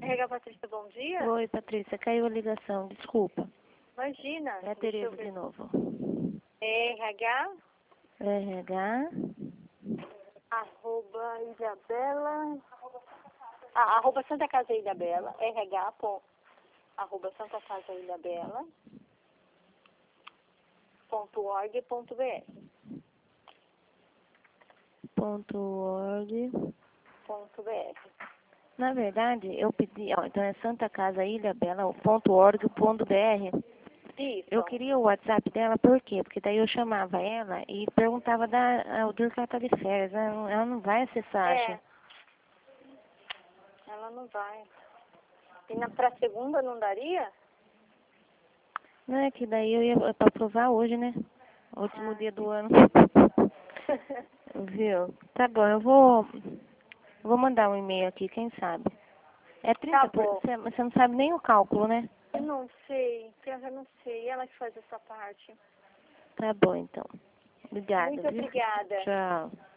RH Patrícia, bom dia. Oi, Patrícia, caiu a ligação, desculpa. Imagina. É a Deixa eu Tereza ver. de novo. RH, RH, arroba Isabela, arroba Santa Casa Ilha Bela, RH, arroba Santa Casa Ilha Bela, .org.br. .org. .br. Na verdade, eu pedi, ó, então é Santa Casa Ilha Bela, .org.br. Isso. Eu queria o WhatsApp dela, por quê? Porque daí eu chamava ela e perguntava o dia que ela tá de férias. Ela não vai acessar, acha? Ela não vai. E pra segunda não daria? Não, é que daí eu ia pra provar hoje, né? Último dia do ano. Viu? Tá bom, eu vou mandar um e-mail aqui, quem sabe. É 30%, Tá bom. você não sabe nem o cálculo, né? Eu não sei, pior que eu não sei. Ela que faz essa parte. Tá bom, então. Obrigada, Muito viu? obrigada. Tchau.